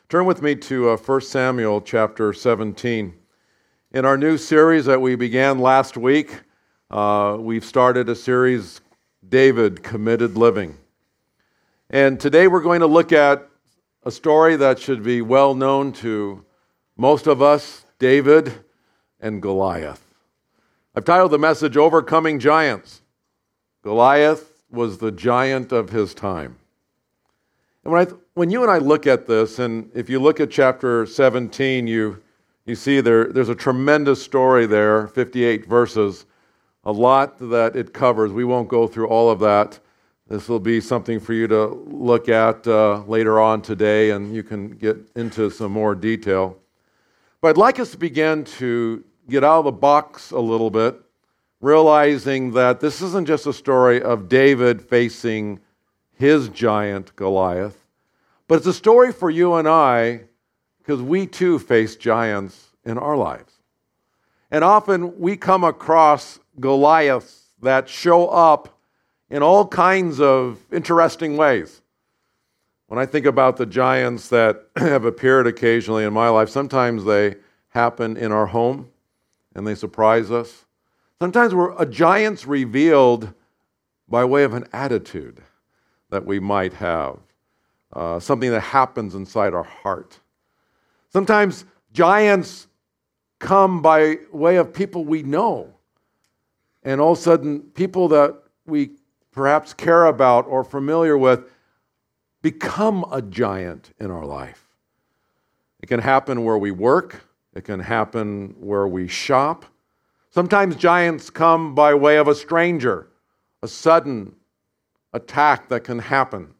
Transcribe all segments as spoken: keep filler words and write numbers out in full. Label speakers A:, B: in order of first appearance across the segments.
A: Turn with me to uh, First Samuel chapter seventeen. In our new series that we began last week, uh, we've started a series, David, Committed Living. And today we're going to look at a story that should be well known to most of us, David and Goliath. I've titled the message, Overcoming Giants. Goliath was the giant of his time. And when, I, when you and I look at this, and if you look at chapter seventeen, you, you see there, there's a tremendous story there, fifty-eight verses, a lot that it covers. We won't go through all of that. This will be something for you to look at uh, later on today, and you can get into some more detail. But I'd like us to begin to get out of the box a little bit, realizing that this isn't just a story of David facing his giant Goliath, but it's a story for you and I because we too face giants in our lives. And often we come across Goliaths that show up in all kinds of interesting ways. When I think about the giants that have appeared occasionally in my life, sometimes they happen in our home and they surprise us. Sometimes we're, a giant's revealed by way of an attitude that we might have, uh, something that happens inside our heart. Sometimes giants come by way of people we know, and all of a sudden people that we perhaps care about or familiar with become a giant in our life. It can happen where we work. It can happen where we shop. Sometimes giants come by way of a stranger, a sudden attack that can happen,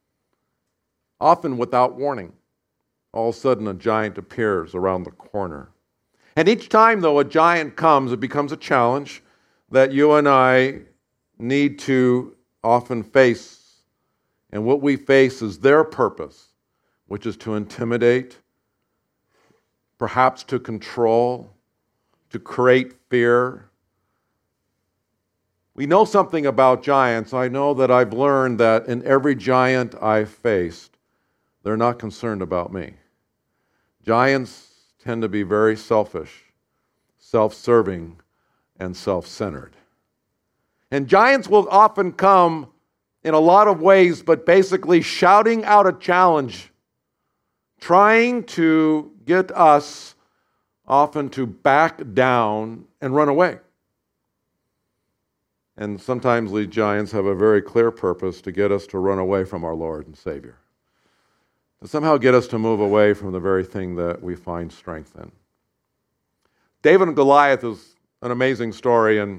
A: often without warning. All of a sudden, a giant appears around the corner. And each time, though, a giant comes, it becomes a challenge that you and I need to often face. And what we face is their purpose, which is to intimidate, perhaps to control, to create fear. We know something about giants. I know that I've learned that in every giant I've faced, they're not concerned about me. Giants tend to be very selfish, self-serving, and self-centered. And giants will often come in a lot of ways, but basically shouting out a challenge, trying to get us often to back down and run away. And sometimes these giants have a very clear purpose to get us to run away from our Lord and Savior, to somehow get us to move away from the very thing that we find strength in. David and Goliath is an amazing story, and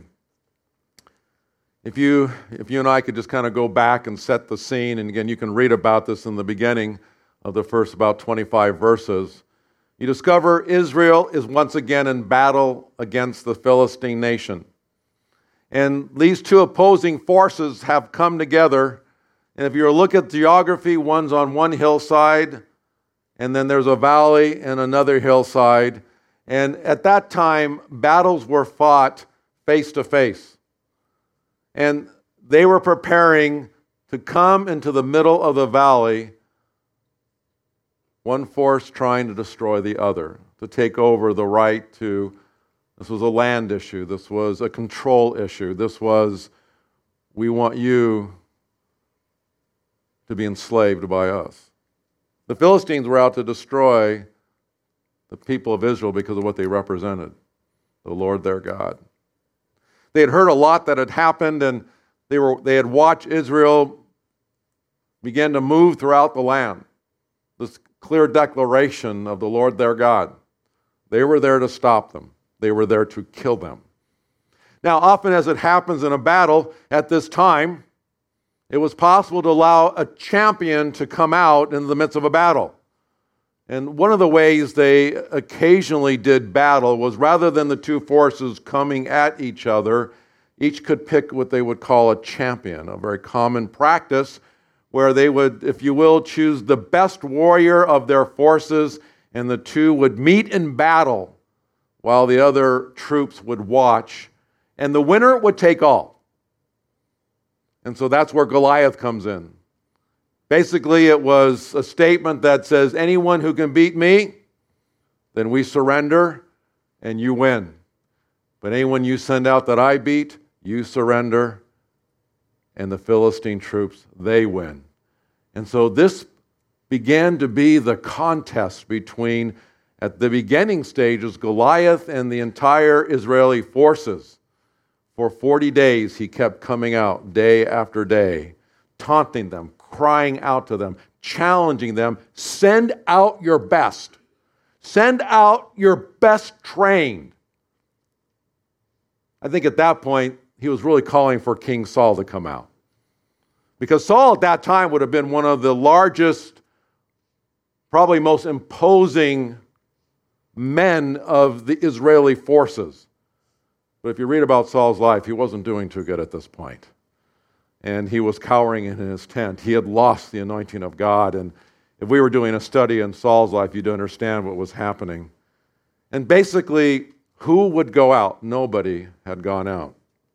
A: if you if you and I could just kind of go back and set the scene, and again, you can read about this in the beginning of the first about twenty-five verses, you discover Israel is once again in battle against the Philistine nation. And these two opposing forces have come together. And if you look at geography, one's on one hillside, and then there's a valley and another hillside. And at that time, battles were fought face to face. And they were preparing to come into the middle of the valley, one force trying to destroy the other, to take over the right to. This was a land issue. This was a control issue. This was, we want you to be enslaved by us. The Philistines were out to destroy the people of Israel because of what they represented, the Lord their God. They had heard a lot that had happened, and they were they had watched Israel begin to move throughout the land. This clear declaration of the Lord their God. They were there to stop them. They were there to kill them. Now, often as it happens in a battle at this time, it was possible to allow a champion to come out in the midst of a battle. And one of the ways they occasionally did battle was rather than the two forces coming at each other, each could pick what they would call a champion, a very common practice where they would, if you will, choose the best warrior of their forces, and the two would meet in battle while the other troops would watch, and the winner would take all. And so that's where Goliath comes in. Basically, it was a statement that says, anyone who can beat me, then we surrender and you win. But anyone you send out that I beat, you surrender, and the Philistine troops, they win. And so this began to be the contest between, at the beginning stages, Goliath and the entire Israeli forces. For forty days, he kept coming out day after day, taunting them, crying out to them, challenging them, send out your best. Send out your best trained. I think at that point, he was really calling for King Saul to come out. Because Saul at that time would have been one of the largest, probably most imposing men of the Israeli forces. But if you read about Saul's life, he wasn't doing too good at this point. And he was cowering in his tent. He had lost the anointing of God. And if we were doing a study in Saul's life, you'd understand what was happening. And basically, who would go out? Nobody had gone out.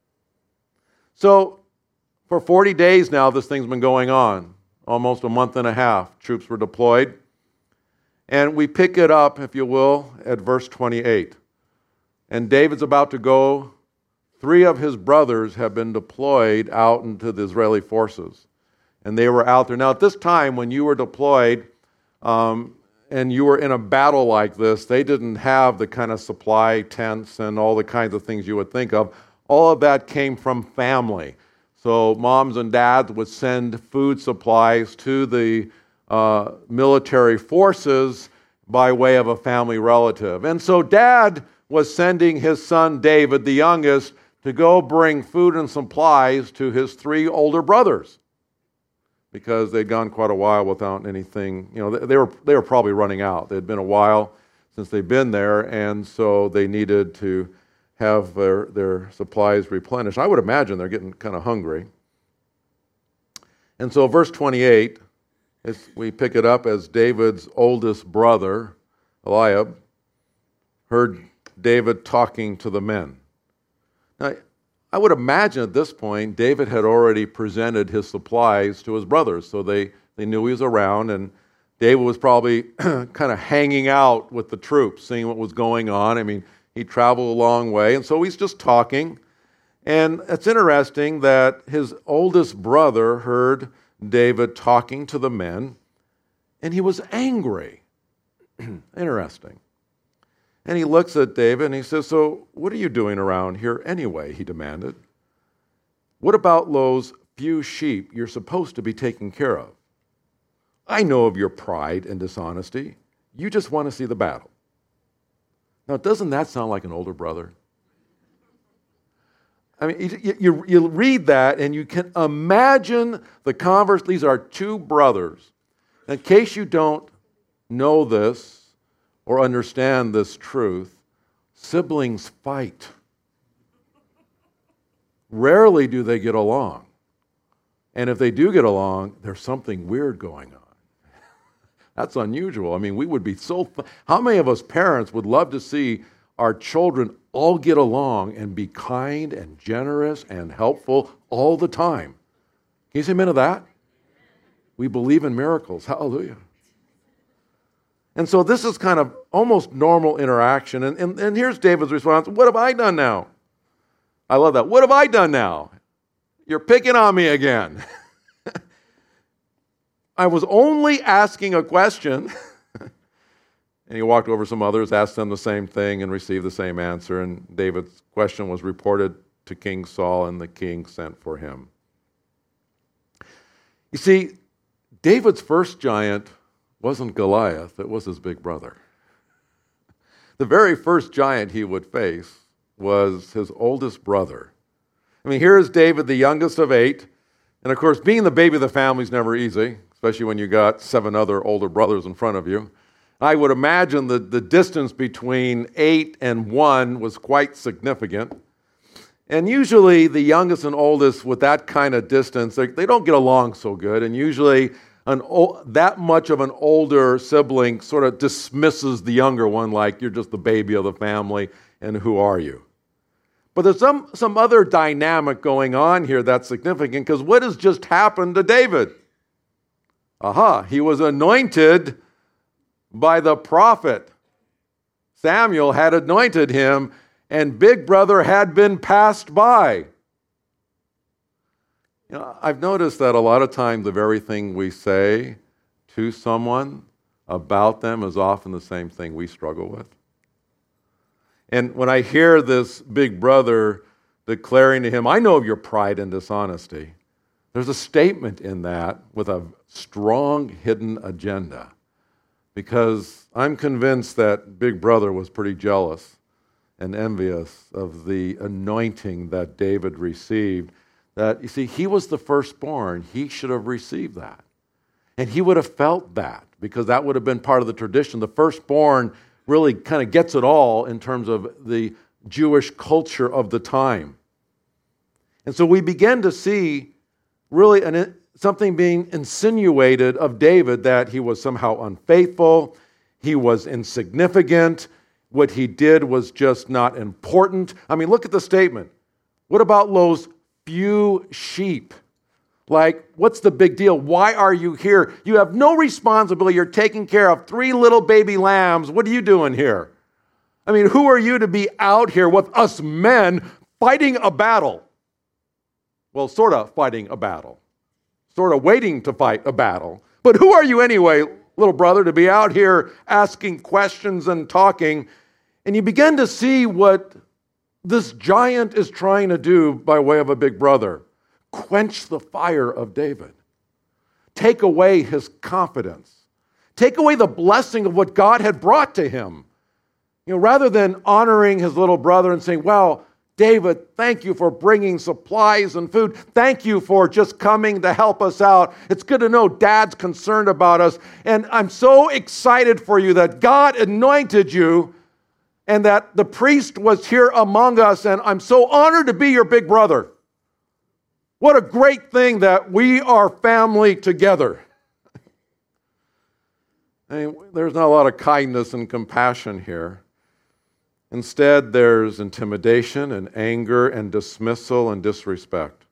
A: So, for forty days now, this thing's been going on. Almost a month and a half. Troops were deployed. And we pick it up, if you will, at verse twenty-eight. And David's about to go. Three of his brothers have been deployed out into the Israeli forces. And they were out there. Now, at this time, when you were deployed um, and you were in a battle like this, they didn't have the kind of supply tents and all the kinds of things you would think of. All of that came from family. So moms and dads would send food supplies to the uh, military forces by way of a family relative. And so dad was sending his son David, the youngest, to go bring food and supplies to his three older brothers, because they'd gone quite a while without anything. You know, they were they were probably running out. It had been a while since they'd been there, and so they needed to have their, their supplies replenished. I would imagine they're getting kind of hungry. And so verse twenty-eight, we pick it up as David's oldest brother, Eliab, heard David talking to the men. Now, I would imagine at this point, David had already presented his supplies to his brothers, so they, they knew he was around, and David was probably kind of hanging out with the troops, seeing what was going on. I mean, he traveled a long way, and so he's just talking. And it's interesting that his oldest brother heard David talking to the men, and he was angry. Interesting. And he looks at David and he says, so what are you doing around here anyway, he demanded. What about those few sheep you're supposed to be taking care of? I know of your pride and dishonesty. You just want to see the battle. Now, doesn't that sound like an older brother? I mean, you, you, you read that and you can imagine the converse. These are two brothers. In case you don't know this or understand this truth, siblings fight. Rarely do they get along. And if they do get along, there's something weird going on. That's unusual. I mean, we would be so... Th- How many of us parents would love to see our children all get along and be kind and generous and helpful all the time? Can you say amen to that? We believe in miracles. Hallelujah. And so this is kind of almost normal interaction. And, and, and here's David's response. What have I done now? I love that. What have I done now? You're picking on me again. I was only asking a question. And he walked over some others, asked them the same thing, and received the same answer. And David's question was reported to King Saul, and the king sent for him. You see, David's first giant wasn't Goliath, it was his big brother. The very first giant he would face was his oldest brother. I mean, here is David, the youngest of eight. And of course, being the baby of the family is never easy, especially when you got seven other older brothers in front of you. I would imagine that the distance between eight and one was quite significant. And usually the youngest and oldest with that kind of distance, they, they don't get along so good. And usually an o- that much of an older sibling sort of dismisses the younger one like you're just the baby of the family and who are you? But there's some, some other dynamic going on here that's significant, because what has just happened to David? Aha, he was anointed by the prophet. Samuel had anointed him, and big brother had been passed by. You know, I've noticed that a lot of times the very thing we say to someone about them is often the same thing we struggle with. And when I hear this big brother declaring to him, I know of your pride and dishonesty, there's a statement in that with a strong hidden agenda. Because I'm convinced that big brother was pretty jealous and envious of the anointing that David received. That, you see, he was the firstborn. He should have received that. And he would have felt that, because that would have been part of the tradition. The firstborn really kind of gets it all in terms of the Jewish culture of the time. And so we begin to see really an something being insinuated of David, that he was somehow unfaithful, he was insignificant, what he did was just not important. I mean, look at the statement. What about those few sheep? Like, what's the big deal? Why are you here? You have no responsibility. You're taking care of three little baby lambs. What are you doing here? I mean, who are you to be out here with us men fighting a battle? Well, sort of fighting a battle. Sort of waiting to fight a battle. But who are you anyway, little brother, to be out here asking questions and talking? And you begin to see what this giant is trying to do by way of a big brother. Quench the fire of David. Take away his confidence. Take away the blessing of what God had brought to him. You know, rather than honoring his little brother and saying, well, David, thank you for bringing supplies and food. Thank you for just coming to help us out. It's good to know Dad's concerned about us. And I'm so excited for you that God anointed you and that the priest was here among us. And I'm so honored to be your big brother. What a great thing that we are family together. I mean, there's not a lot of kindness and compassion here. Instead, there's intimidation and anger and dismissal and disrespect.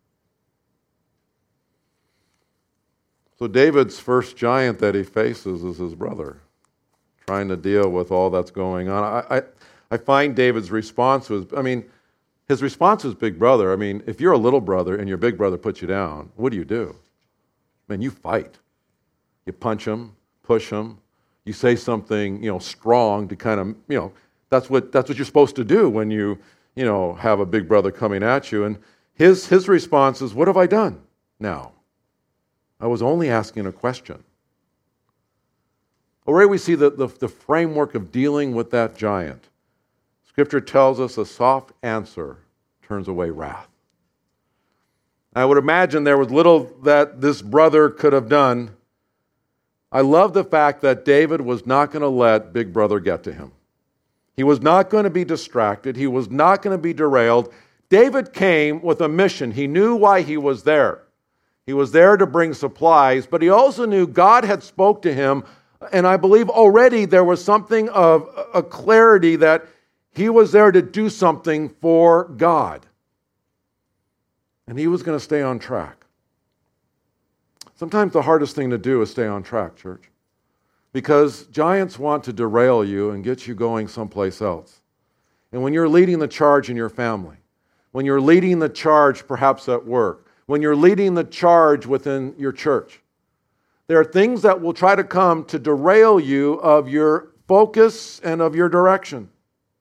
A: So David's first giant that he faces is his brother, trying to deal with all that's going on. I, I, I find David's response was, I mean, his response was big brother. I mean, if you're a little brother and your big brother puts you down, what do you do? I mean, you fight. You punch him, push him. You say something, you know, strong to kind of, you know, That's what that's what you're supposed to do when you, you know, have a big brother coming at you. And his his response is, what have I done now? I was only asking a question. Already we see the, the, the framework of dealing with that giant. Scripture tells us a soft answer turns away wrath. I would imagine there was little that this brother could have done. I love the fact that David was not going to let big brother get to him. He was not going to be distracted. He was not going to be derailed. David came with a mission. He knew why he was there. He was there to bring supplies, but he also knew God had spoke to him, and I believe already there was something of a clarity that he was there to do something for God. And he was going to stay on track. Sometimes the hardest thing to do is stay on track, church. Because giants want to derail you and get you going someplace else. And when you're leading the charge in your family, when you're leading the charge perhaps at work, when you're leading the charge within your church, there are things that will try to come to derail you of your focus and of your direction.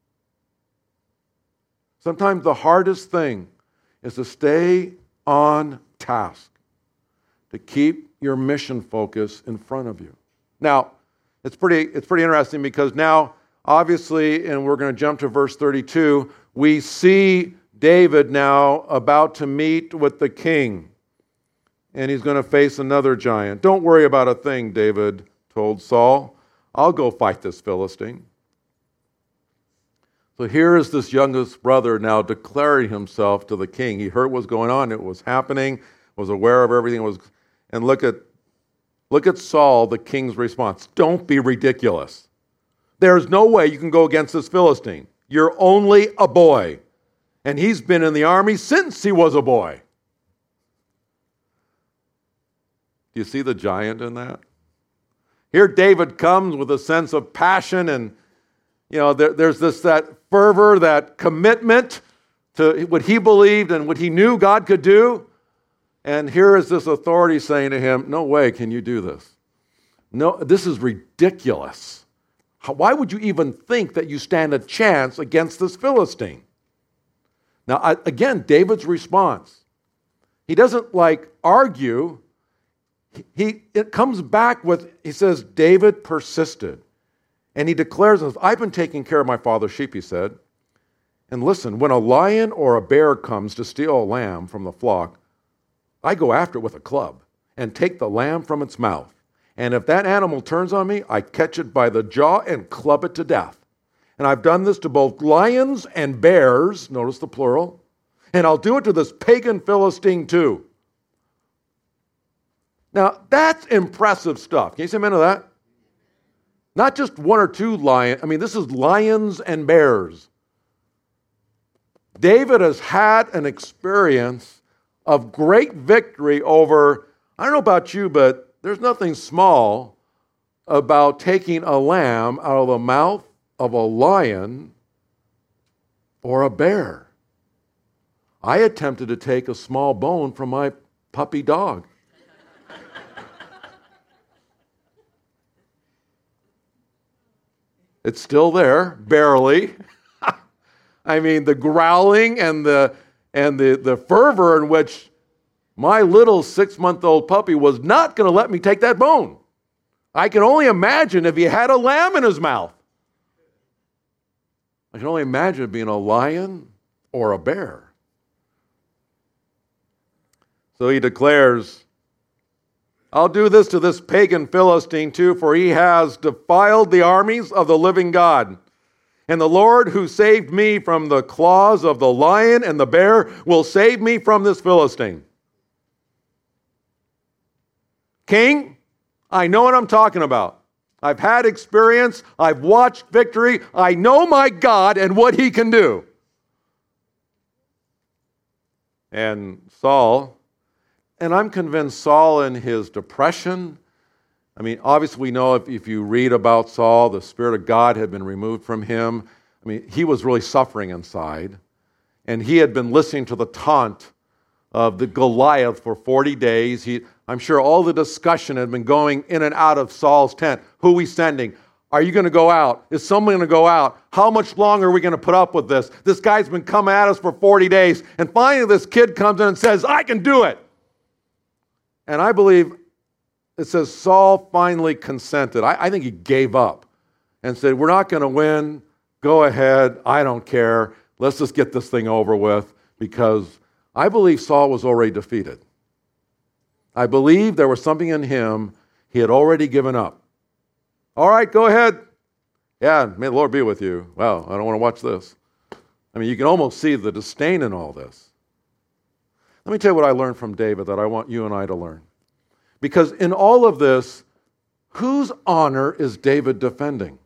A: Sometimes the hardest thing is to stay on task, to keep your mission focus in front of you. Now, It's pretty, it's pretty interesting because now, obviously, and we're going to jump to verse thirty-two, we see David now about to meet with the king. And he's going to face another giant. Don't worry about a thing, David told Saul. I'll go fight this Philistine. So here is this youngest brother now declaring himself to the king. He heard what was going on. It was happening, was aware of everything. Was, and look at Look at Saul, the king's response. Don't be ridiculous. There's no way you can go against this Philistine. You're only a boy. And he's been in the army since he was a boy. Do you see the giant in that? Here David comes with a sense of passion, and you know there, there's this that fervor, that commitment to what he believed and what he knew God could do. And here is this authority saying to him, no way can you do this. No, this is ridiculous. How, why would you even think that you stand a chance against this Philistine? Now, I, again, David's response. He doesn't like argue. He, he it comes back with, he says, David persisted. And he declares, I've been taking care of my father's sheep, he said. And listen, when a lion or a bear comes to steal a lamb from the flock, I go after it with a club and take the lamb from its mouth. And if that animal turns on me, I catch it by the jaw and club it to death. And I've done this to both lions and bears, notice the plural, and I'll do it to this pagan Philistine too. Now, that's impressive stuff. Can you say amen to that? Not just one or two lions. I mean, this is lions and bears. David has had an experience of great victory over, I don't know about you, but there's nothing small about taking a lamb out of the mouth of a lion or a bear. I attempted to take a small bone from my puppy dog. It's still there, barely. I mean, the growling and the and the, the fervor in which my little six-month-old puppy was not going to let me take that bone. I can only imagine if he had a lamb in his mouth. I can only imagine it being a lion or a bear. So he declares, I'll do this to this pagan Philistine too, for he has defiled the armies of the living God. And the Lord who saved me from the claws of the lion and the bear will save me from this Philistine. King, I know what I'm talking about. I've had experience. I've watched victory. I know my God and what he can do. And Saul, and I'm convinced Saul in his depression, I mean, obviously we know if, if you read about Saul, the Spirit of God had been removed from him. I mean, he was really suffering inside. And he had been listening to the taunt of the Goliath for forty days. He, I'm sure all the discussion had been going in and out of Saul's tent. Who are we sending? Are you going to go out? Is someone going to go out? How much longer are we going to put up with this? This guy's been coming at us for forty days. And finally this kid comes in and says, I can do it. And I believe it says Saul finally consented. I, I think he gave up and said, we're not going to win. Go ahead. I don't care. Let's just get this thing over with, because I believe Saul was already defeated. I believe there was something in him he had already given up. All right, go ahead. Yeah, may the Lord be with you. Well, I don't want to watch this. I mean, you can almost see the disdain in all this. Let me tell you what I learned from David that I want you and I to learn. Because in all of this, whose honor is David defending?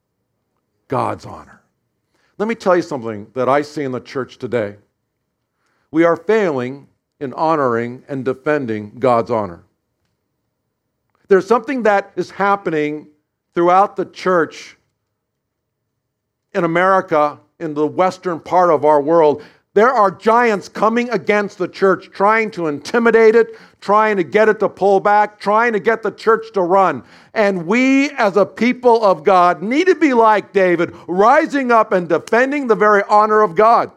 A: God's honor. Let me tell you something that I see in the church today. We are failing in honoring and defending God's honor. There's something that is happening throughout the church in America, in the western part of our world. There are giants coming against the church, trying to intimidate it, trying to get it to pull back, trying to get the church to run. And we, as a people of God, need to be like David, rising up and defending the very honor of God.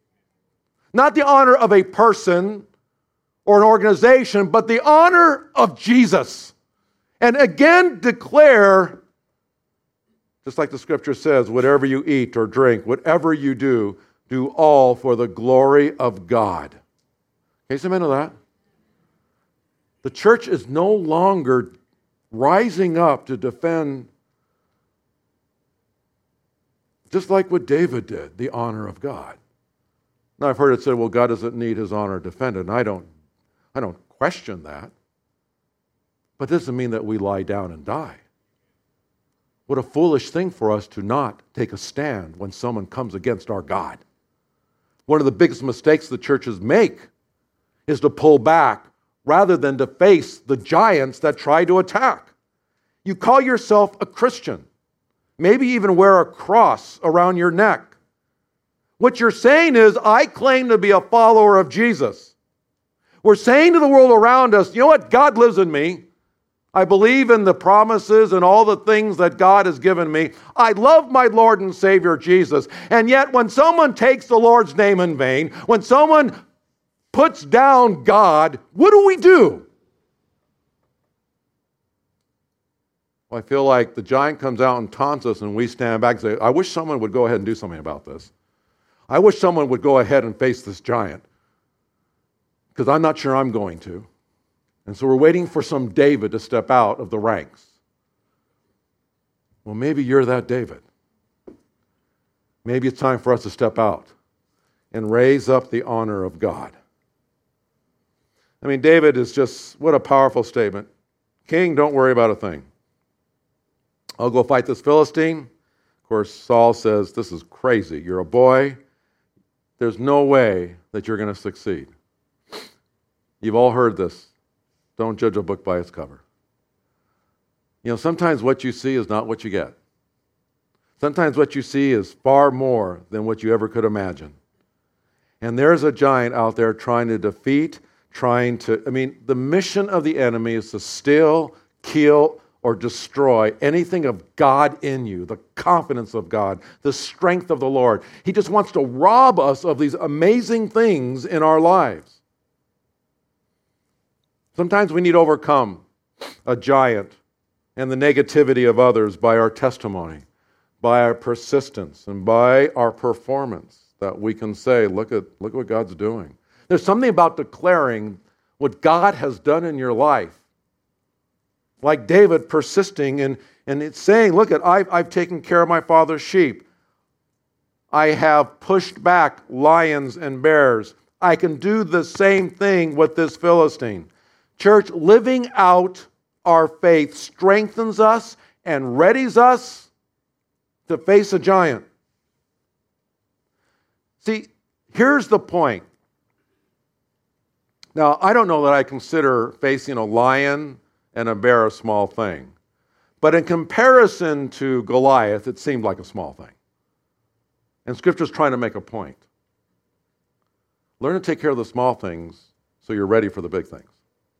A: Not the honor of a person or an organization, but the honor of Jesus. And again, declare, just like the scripture says, whatever you eat or drink, whatever you do, do all for the glory of God. Can you say amen to that? The church is no longer rising up to defend, just like what David did, the honor of God. Now, I've heard it said, well, God doesn't need his honor defended, and I don't, I don't question that. But it doesn't mean that we lie down and die. What a foolish thing for us to not take a stand when someone comes against our God. One of the biggest mistakes the churches make is to pull back rather than to face the giants that try to attack. You call yourself a Christian, maybe even wear a cross around your neck. What you're saying is, I claim to be a follower of Jesus. We're saying to the world around us, you know what? God lives in me. I believe in the promises and all the things that God has given me. I love my Lord and Savior Jesus. And yet when someone takes the Lord's name in vain, when someone puts down God, what do we do? Well, I feel like the giant comes out and taunts us and we stand back and say, I wish someone would go ahead and do something about this. I wish someone would go ahead and face this giant, because I'm not sure I'm going to. And so we're waiting for some David to step out of the ranks. Well, maybe you're that David. Maybe it's time for us to step out and raise up the honor of God. I mean, David is just, what a powerful statement. King, don't worry about a thing. I'll go fight this Philistine. Of course, Saul says, this is crazy. You're a boy. There's no way that you're going to succeed. You've all heard this. Don't judge a book by its cover. You know, sometimes what you see is not what you get. Sometimes what you see is far more than what you ever could imagine. And there's a giant out there trying to defeat, trying to, I mean, the mission of the enemy is to steal, kill, or destroy anything of God in you, the confidence of God, the strength of the Lord. He just wants to rob us of these amazing things in our lives. Sometimes we need to overcome a giant and the negativity of others by our testimony, by our persistence, and by our performance, that we can say, look at, look at what God's doing. There's something about declaring what God has done in your life. Like David persisting and, and it's saying, look at, I've, I've taken care of my father's sheep. I have pushed back lions and bears. I can do the same thing with this Philistine. Church, living out our faith strengthens us and readies us to face a giant. See, here's the point. Now, I don't know that I consider facing a lion and a bear a small thing. But in comparison to Goliath, it seemed like a small thing. And Scripture's trying to make a point. Learn to take care of the small things so you're ready for the big things.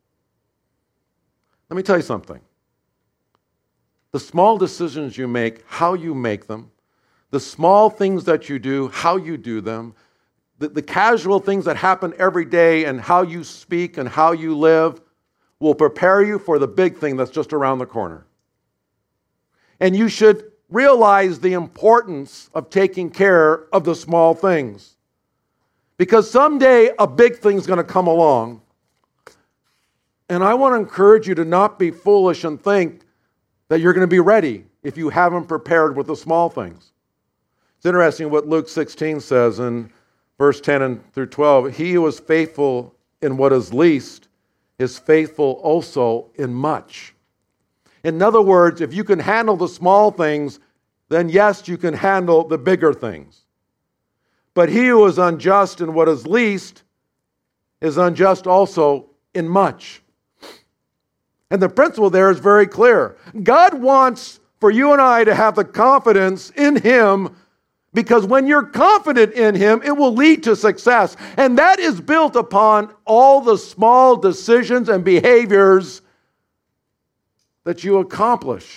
A: Let me tell you something. The small decisions you make, how you make them, the small things that you do, how you do them, the, the casual things that happen every day and how you speak and how you live will prepare you for the big thing that's just around the corner. And you should realize the importance of taking care of the small things. Because someday a big thing's going to come along. And I want to encourage you to not be foolish and think that you're going to be ready if you haven't prepared with the small things. It's interesting what Luke sixteen says in verse ten and through twelve. He who is faithful in what is least is faithful also in much. In other words, if you can handle the small things, then yes, you can handle the bigger things. But he who is unjust in what is least is unjust also in much. And the principle there is very clear. God wants for you and I to have the confidence in Him, because when you're confident in Him, it will lead to success. And that is built upon all the small decisions and behaviors that you accomplish.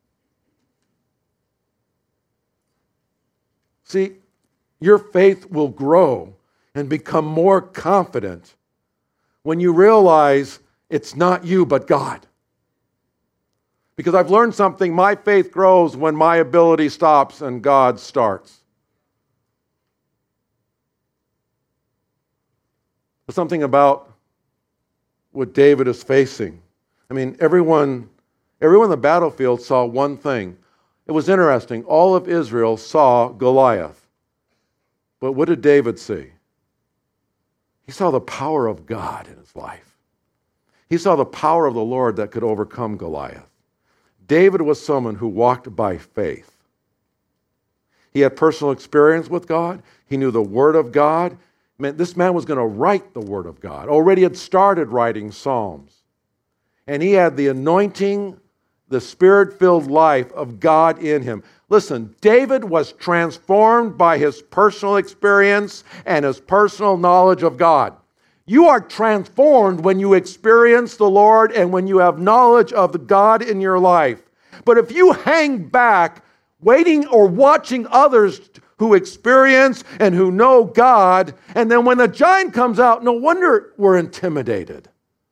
A: See, your faith will grow and become more confident when you realize it's not you, but God. Because I've learned something, my faith grows when my ability stops and God starts. There's something about what David is facing. I mean, everyone, everyone on the battlefield saw one thing. It was interesting. All of Israel saw Goliath. But what did David see? He saw the power of God in his life. He saw the power of the Lord that could overcome Goliath. David was someone who walked by faith. He had personal experience with God. He knew the Word of God. Man, this man was going to write the Word of God. Already had started writing Psalms. And he had the anointing, the Spirit-filled life of God in him. Listen, David was transformed by his personal experience and his personal knowledge of God. You are transformed when you experience the Lord and when you have knowledge of the God in your life. But if you hang back, waiting or watching others who experience and who know God, and then when the giant comes out, no wonder we're intimidated.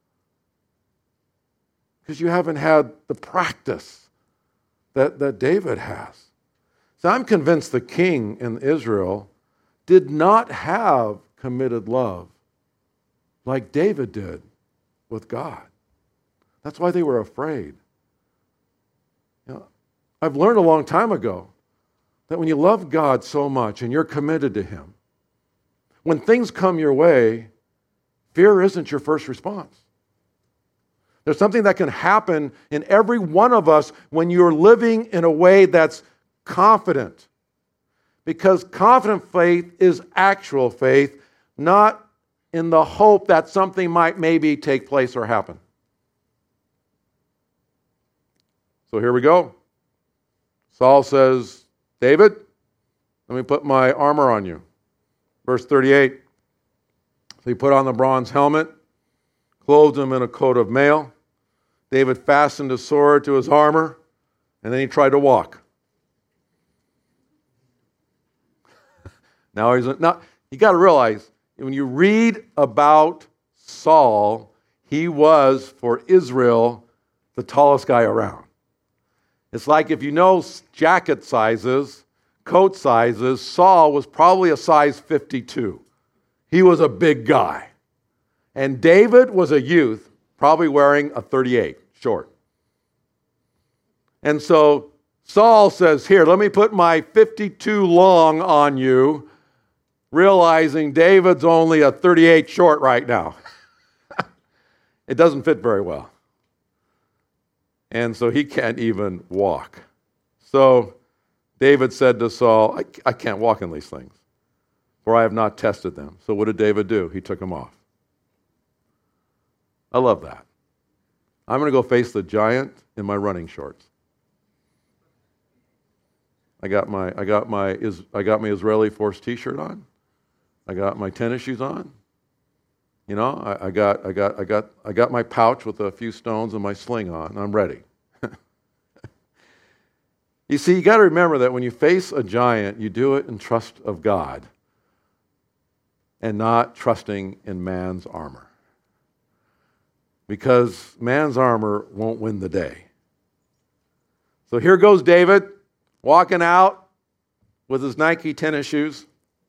A: Because you haven't had the practice that, that David has. So I'm convinced the king in Israel did not have committed love like David did with God. That's why they were afraid. You know, I've learned a long time ago that when you love God so much and you're committed to Him, when things come your way, fear isn't your first response. There's something that can happen in every one of us when you're living in a way that's confident. Because confident faith is actual faith, not in the hope that something might maybe take place or happen. So here we go. Saul says, David, let me put my armor on you. Verse thirty-eight. So he put on the bronze helmet, clothed him in a coat of mail. David fastened a sword to his armor, and then he tried to walk. now he's now you got to realize when you read about Saul, he was for Israel the tallest guy around. It's like if you know jacket sizes, coat sizes, Saul was probably a size fifty-two. He was a big guy. And David was a youth, probably wearing a thirty-eight, short. And so Saul says, here, let me put my fifty-two long on you, realizing David's only a thirty-eight short right now. It doesn't fit very well. And so he can't even walk. So David said to Saul, I, I can't walk in these things, for I have not tested them. So what did David do? He took them off. I love that. I'm going to go face the giant in my running shorts. I got my I got my I got my Israeli Force T-shirt on. I got my tennis shoes on. You know, I, I got I got I got I got my pouch with a few stones and my sling on. I'm ready. You see, you got to remember that when you face a giant, you do it in trust of God and not trusting in man's armor. Because man's armor won't win the day. So here goes David walking out with his Nike tennis shoes.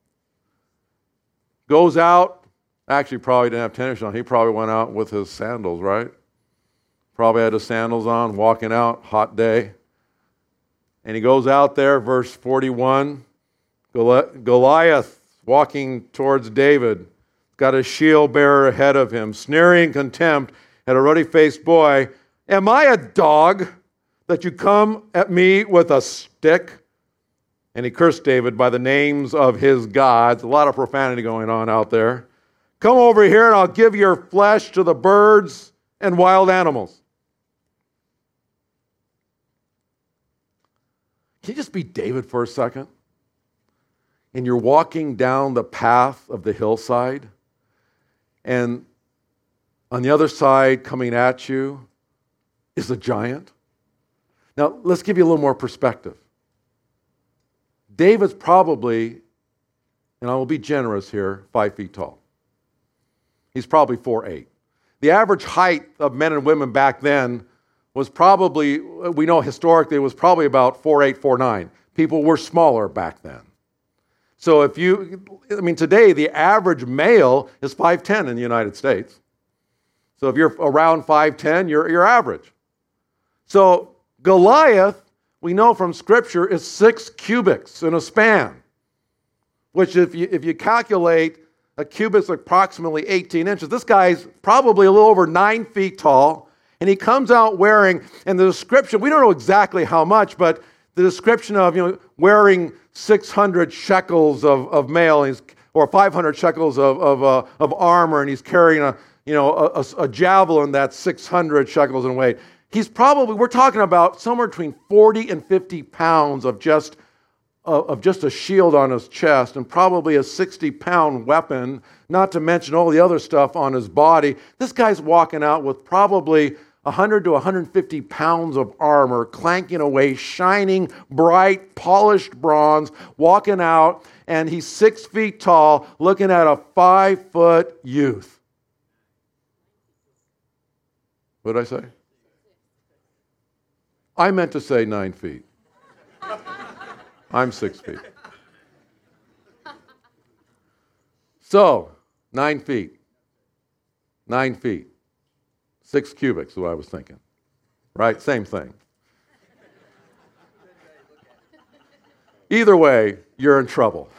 A: Goes out. Actually, probably didn't have tennis on. He probably went out with his sandals, right? Probably had his sandals on, walking out, hot day. And he goes out there, verse forty-one. Goliath walking towards David, got a shield bearer ahead of him, sneering contempt at a ruddy-faced boy. Am I a dog that you come at me with a stick? And he cursed David by the names of his gods. A lot of profanity going on out there. Come over here and I'll give your flesh to the birds and wild animals. Can you just be David for a second? And you're walking down the path of the hillside, and on the other side coming at you is a giant. Now, let's give you a little more perspective. David's probably, and I will be generous here, five feet tall. He's probably four eight. The average height of men and women back then was probably, we know historically, it was probably about four eight, four nine. People were smaller back then. So if you, I mean, today the average male is five ten in the United States. So if you're around five ten, you're, you're average. So Goliath, we know from Scripture, is six cubits in a span, which if you, if you calculate, a cubit is approximately eighteen inches. This guy's probably a little over nine feet tall. And he comes out wearing, and the description, we don't know exactly how much, but the description of, you know, wearing six hundred shekels of, of mail, and he's or five hundred shekels of, of, uh, of armor, and he's carrying a, you know, a, a, a javelin that's six hundred shekels in weight. He's probably, we're talking about somewhere between forty and fifty pounds of just, uh, of just a shield on his chest, and probably a sixty pound weapon, not to mention all the other stuff on his body. This guy's walking out with probably one hundred to one hundred fifty pounds of armor, clanking away, shining, bright, polished bronze, walking out, and he's six feet tall, looking at a five-foot youth. What did I say? I meant to say nine feet. I'm six feet. So, nine feet. Nine feet. Six cubics is what I was thinking. Right? Same thing. Either way, you're in trouble.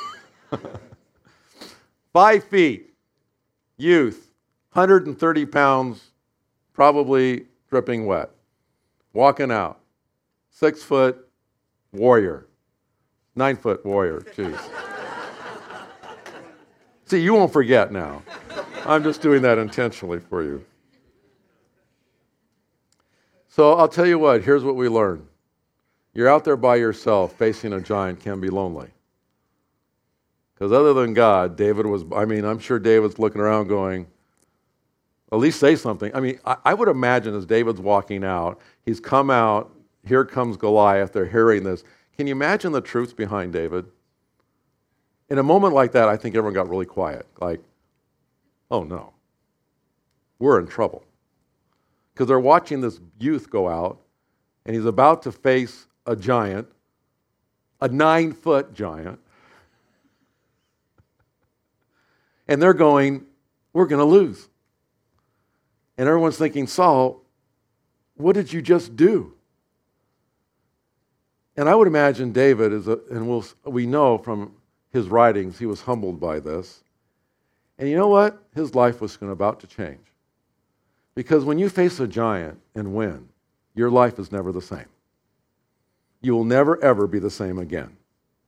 A: Five feet, youth, one hundred thirty pounds, probably dripping wet, walking out. Six foot warrior, nine foot warrior, jeez. See, you won't forget now. I'm just doing that intentionally for you. So I'll tell you what, here's what we learn. You're out there by yourself facing a giant can be lonely. Because other than God, David was, I mean, I'm sure David's looking around going, at least say something. I mean, I, I would imagine as David's walking out, he's come out, here comes Goliath, they're hearing this. Can you imagine the troops behind David? In a moment like that, I think everyone got really quiet. Like, oh no, we're in trouble. Because they're watching this youth go out, and he's about to face a giant, a nine-foot giant. And they're going, we're going to lose. And everyone's thinking, Saul, what did you just do? And I would imagine David is, a, and we'll, we know from his writings, he was humbled by this. And you know what? His life was going to about to change. Because when you face a giant and win, your life is never the same. You will never, ever be the same again.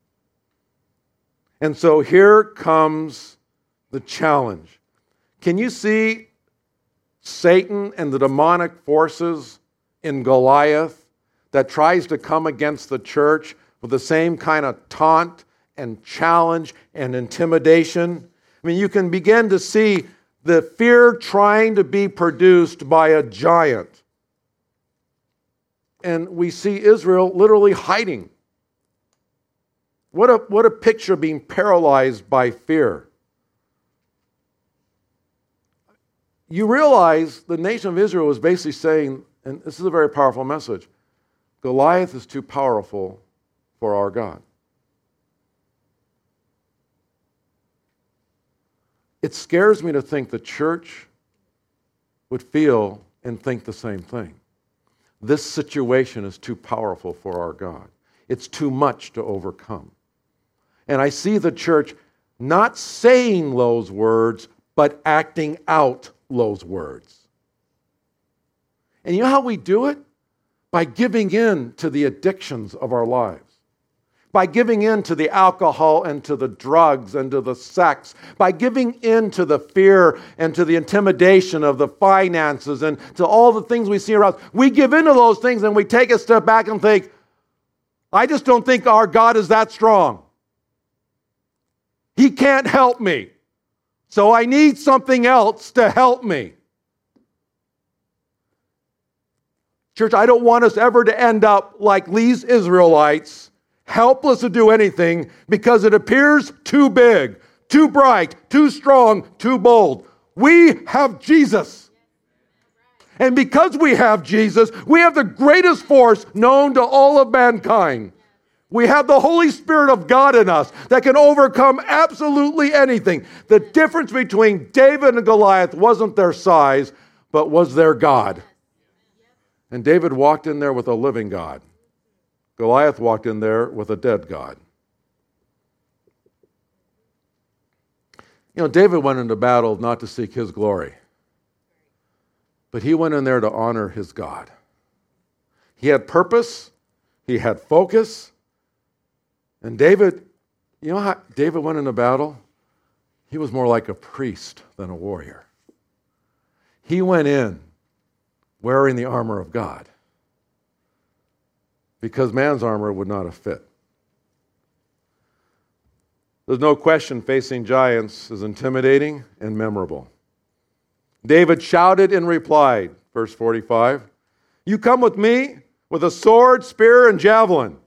A: And so here comes the challenge. Can you see Satan and the demonic forces in Goliath that tries to come against the church with the same kind of taunt and challenge and intimidation? I mean, you can begin to see the fear trying to be produced by a giant. And we see Israel literally hiding. What a, what a picture of being paralyzed by fear. You realize the nation of Israel was basically saying, and this is a very powerful message, Goliath is too powerful for our God. It scares me to think the church would feel and think the same thing. This situation is too powerful for our God. It's too much to overcome. And I see the church not saying those words, but acting out those words. And you know how we do it? By giving in to the addictions of our lives. By giving in to the alcohol and to the drugs and to the sex. By giving in to the fear and to the intimidation of the finances and to all the things we see around. We give in to those things and we take a step back and think, I just don't think our God is that strong. He can't help me. So I need something else to help me. Church, I don't want us ever to end up like these Israelites, helpless to do anything because it appears too big, too bright, too strong, too bold. We have Jesus. And because we have Jesus, we have the greatest force known to all of mankind. We have the Holy Spirit of God in us that can overcome absolutely anything. The difference between David and Goliath wasn't their size, but was their God. And David walked in there with a living God. Goliath walked in there with a dead God. You know, David went into battle not to seek his glory, but he went in there to honor his God. He had purpose, he had focus, and David, you know how David went into battle? He was more like a priest than a warrior. He went in wearing the armor of God because man's armor would not have fit. There's no question facing giants is intimidating and memorable. David shouted and replied, verse forty-five, "You come with me with a sword, spear, and javelin,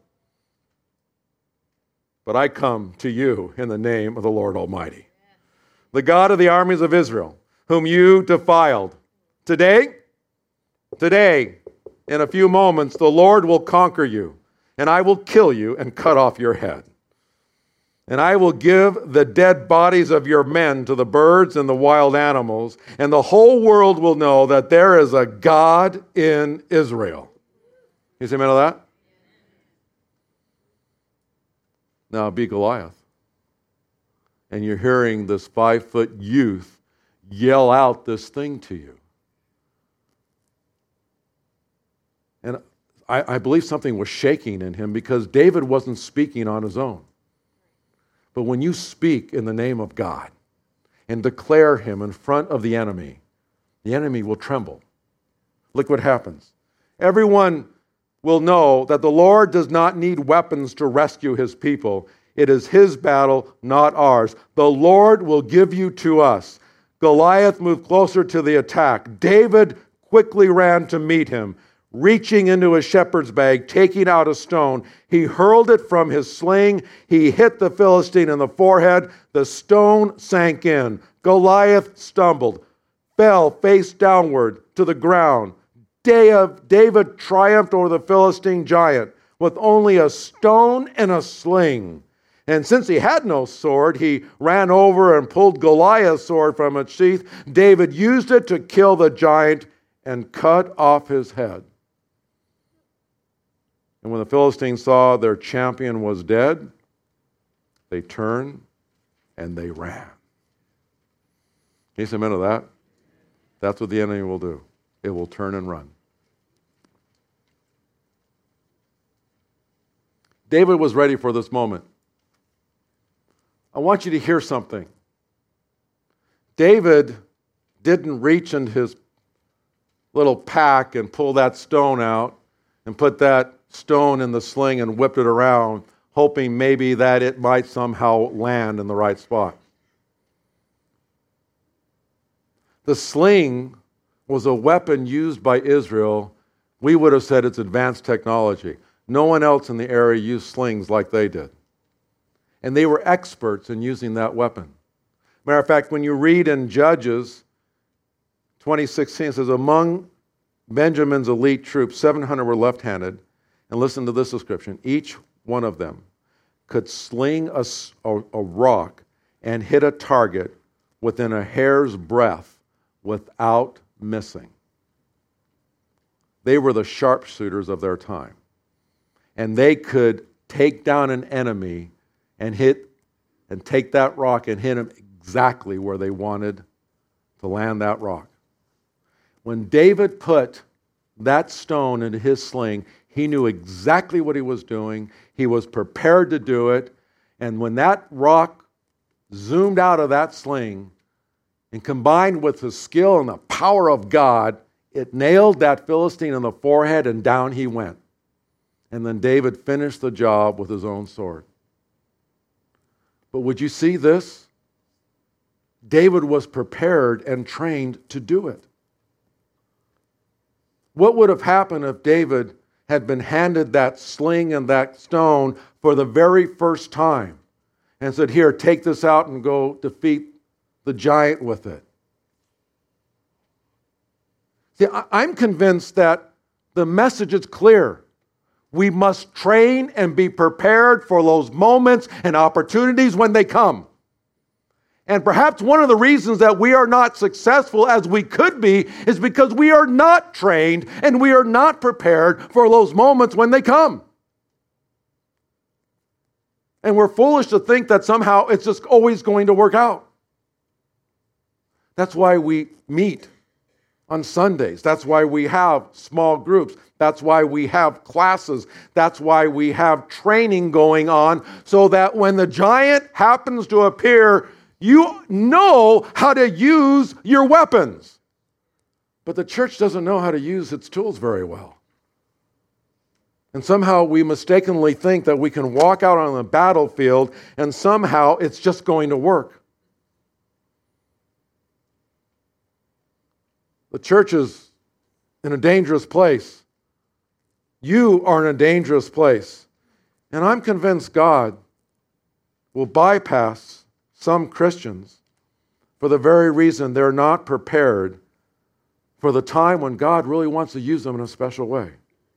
A: but I come to you in the name of the Lord Almighty, the God of the armies of Israel, whom you defiled. Today, today, in a few moments, the Lord will conquer you, and I will kill you and cut off your head. And I will give the dead bodies of your men to the birds and the wild animals, and the whole world will know that there is a God in Israel." You see amen to that? Now be Goliath. And you're hearing this five-foot youth yell out this thing to you. And I, I believe something was shaking in him because David wasn't speaking on his own. But when you speak in the name of God and declare him in front of the enemy, the enemy will tremble. Look what happens. Everyone will know that the Lord does not need weapons to rescue his people. It is his battle, not ours. The Lord will give you to us. Goliath moved closer to the attack. David quickly ran to meet him. Reaching into his shepherd's bag, taking out a stone, he hurled it from his sling. He hit the Philistine in the forehead. The stone sank in. Goliath stumbled, fell face downward to the ground. David triumphed over the Philistine giant with only a stone and a sling. And since he had no sword, he ran over and pulled Goliath's sword from its sheath. David used it to kill the giant and cut off his head. And when the Philistines saw their champion was dead, they turned and they ran. Can you say amen to that? That's what the enemy will do. It will turn and run. David was ready for this moment. I want you to hear something. David didn't reach into his little pack and pull that stone out and put that stone in the sling and whipped it around, hoping maybe that it might somehow land in the right spot. The sling was a weapon used by Israel. We would have said it's advanced technology. No one else in the area used slings like they did. And they were experts in using that weapon. Matter of fact, when you read in Judges twenty sixteen, it says, among Benjamin's elite troops, seven hundred were left-handed. And listen to this description. Each one of them could sling a, a, a rock and hit a target within a hair's breadth without missing. They were the sharpshooters of their time. And they could take down an enemy and hit and take that rock and hit him exactly where they wanted to land that rock. When David put that stone into his sling, he knew exactly what he was doing. He was prepared to do it. And when that rock zoomed out of that sling and combined with the skill and the power of God, it nailed that Philistine in the forehead and down he went. And then David finished the job with his own sword. But would you see this? David was prepared and trained to do it. What would have happened if David had been handed that sling and that stone for the very first time and said, here, take this out and go defeat the giant with it? See, I'm convinced that the message is clear. We must train and be prepared for those moments and opportunities when they come. And perhaps one of the reasons that we are not successful as we could be is because we are not trained and we are not prepared for those moments when they come. And we're foolish to think that somehow it's just always going to work out. That's why we meet on Sundays. That's why we have small groups. That's why we have classes. That's why we have training going on, so that when the giant happens to appear, You know how to use your weapons. But the church doesn't know how to use its tools very well. And somehow we mistakenly think that we can walk out on the battlefield and somehow it's just going to work. The church is in a dangerous place. You are in a dangerous place. And I'm convinced God will bypass some Christians for the very reason they're not prepared for the time when God really wants to use them in a special way.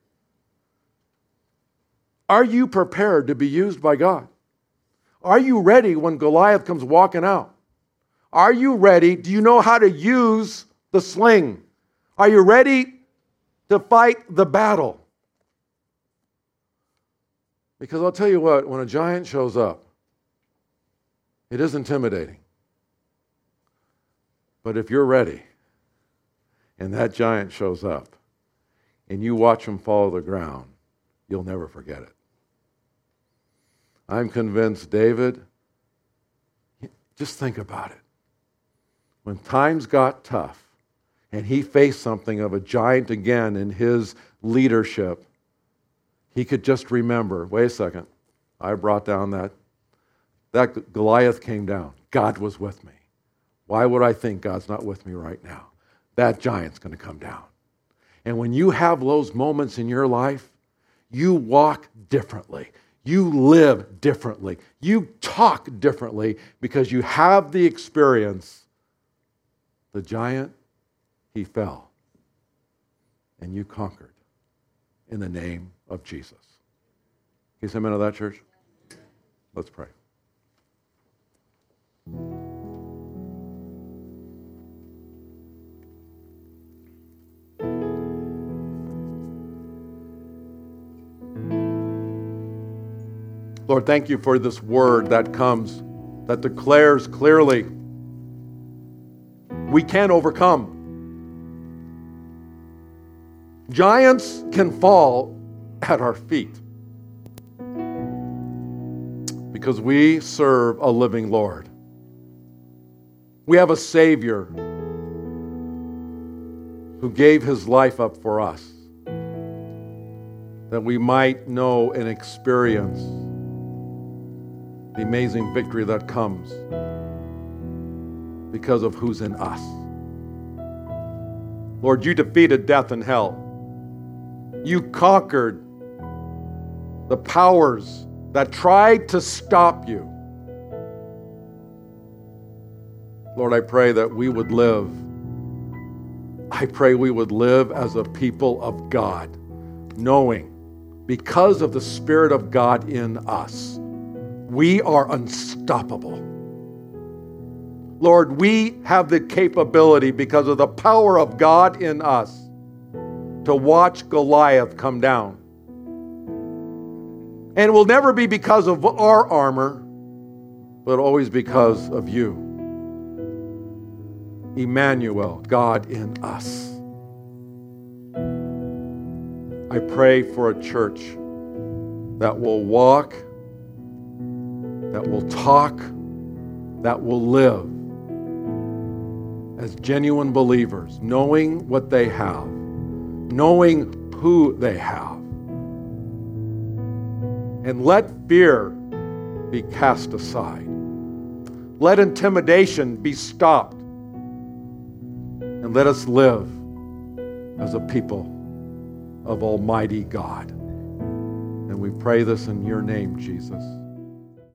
A: Are you prepared to be used by God? Are you ready when Goliath comes walking out? Are you ready? Do you know how to use the sling? Are you ready to fight the battle? Because I'll tell you what, when a giant shows up, it is intimidating. But if you're ready, and that giant shows up, and you watch him fall to the ground, you'll never forget it. I'm convinced David, just think about it. When times got tough, and he faced something of a giant again in his leadership, he could just remember, wait a second, I brought down that, that Goliath came down. God was with me. Why would I think God's not with me right now? That giant's going to come down. And when you have those moments in your life, you walk differently. You live differently. You talk differently because you have the experience. The giant, he fell. And you conquered in the name of Jesus. Can you say amen to that, church? Let's pray. Lord, thank you for this word that comes, that declares clearly we can overcome. Giants can fall at our feet because we serve a living Lord. We have a Savior who gave his life up for us that we might know and experience the amazing victory that comes because of who's in us. Lord, you defeated death and hell. You conquered the powers that tried to stop you. Lord, I pray that we would live. I pray we would live as a people of God, knowing because of the Spirit of God in us, we are unstoppable. Lord, we have the capability because of the power of God in us to watch Goliath come down. And it will never be because of our armor, but always because of you. Emmanuel, God in us. I pray for a church that will walk, that will talk, that will live as genuine believers, knowing what they have, knowing who they have. And let fear be cast aside. Let intimidation be stopped. And let us live as a people of Almighty God. And we pray this in your name, Jesus.